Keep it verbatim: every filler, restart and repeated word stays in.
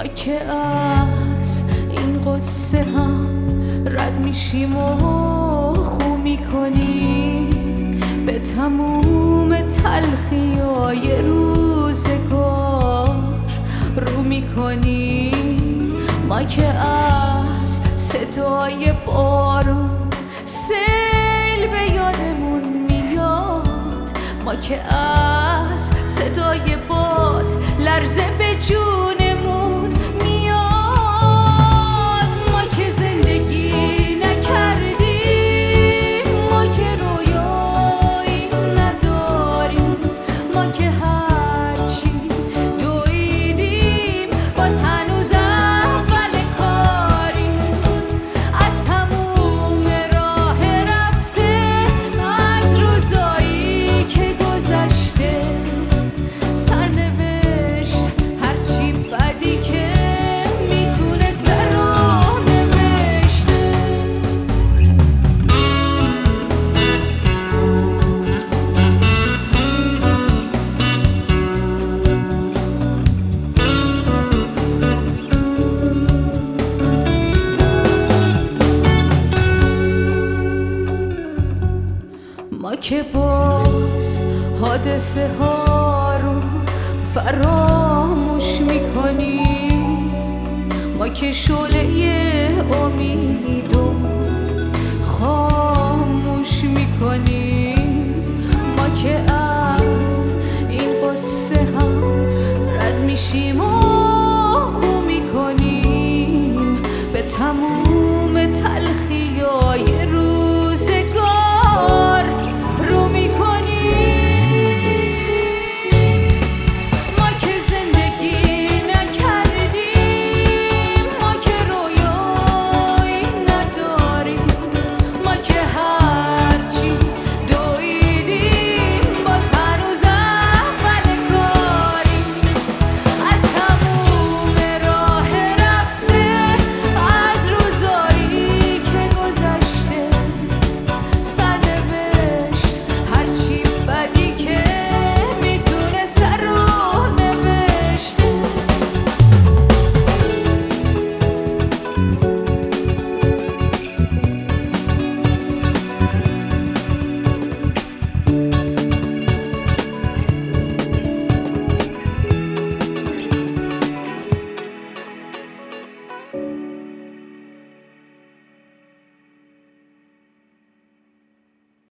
که از این قصه هم رد میشیم و خو میکنیم، به تموم تلخیای روزگار رو میکنیم. ما که از صدای بارون سیل به یادمون میاد، ما که از صدای باد لرزه به جونمون میاد. ما که زندگی نکردیم، ما که رویایی نداریم، ما که هرچی دویدیم باز هنوز اول کاریم. از تموم راه رفته، از روزایی که گذشته، سرنوشت هرچی بدی که میتونسته رو نوشته. ما که باز حادثه ها رو فراموش میکنیم، ما که شعله امیدو خاموش میکنیم، ما که از این قصه هم رد میشیم و خو میکنیم، به تموم تلخیای